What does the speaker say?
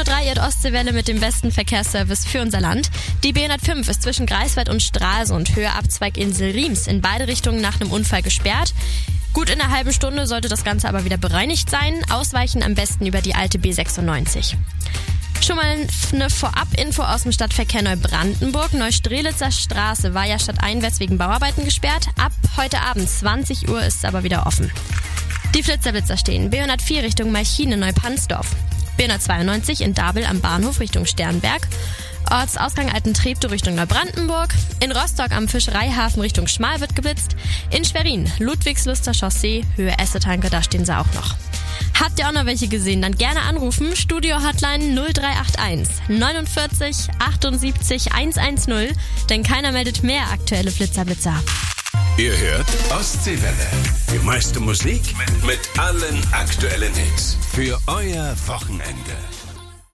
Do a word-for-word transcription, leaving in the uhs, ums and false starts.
Uhr drei Ihre Ostseewelle mit dem besten Verkehrsservice für unser Land. Die B hundertfünf ist zwischen Greifswald und Stralsund, Höhe Abzweig Insel Riems, in beide Richtungen nach einem Unfall gesperrt. Gut in einer halben Stunde sollte das Ganze aber wieder bereinigt sein. Ausweichen am besten über die alte B sechsundneunzig. Schon mal eine Vorab-Info aus dem Stadtverkehr Neubrandenburg. Neustrelitzer Straße war ja stadteinwärts wegen Bauarbeiten gesperrt. Ab heute Abend zwanzig Uhr ist es aber wieder offen. Die Flitzerblitzer stehen. B hundertvier Richtung Malchine Neupansdorf. B hundertzweiundneunzig in Dabel am Bahnhof Richtung Sternberg. Ortsausgang Altentreptow Richtung Neubrandenburg. In Rostock am Fischereihafen Richtung Schmal wird geblitzt. In Schwerin Ludwigsluster Chaussee, Höhe Essetanke, da stehen sie auch noch. Habt ihr auch noch welche gesehen? Dann gerne anrufen. Studio-Hotline null drei acht eins neunundvierzig achtundsiebzig hundertzehn, denn keiner meldet mehr aktuelle Flitzerblitzer. Ihr hört Ostseewelle. Die meiste Musik mit, mit allen aktuellen Hits. Für euer Wochenende.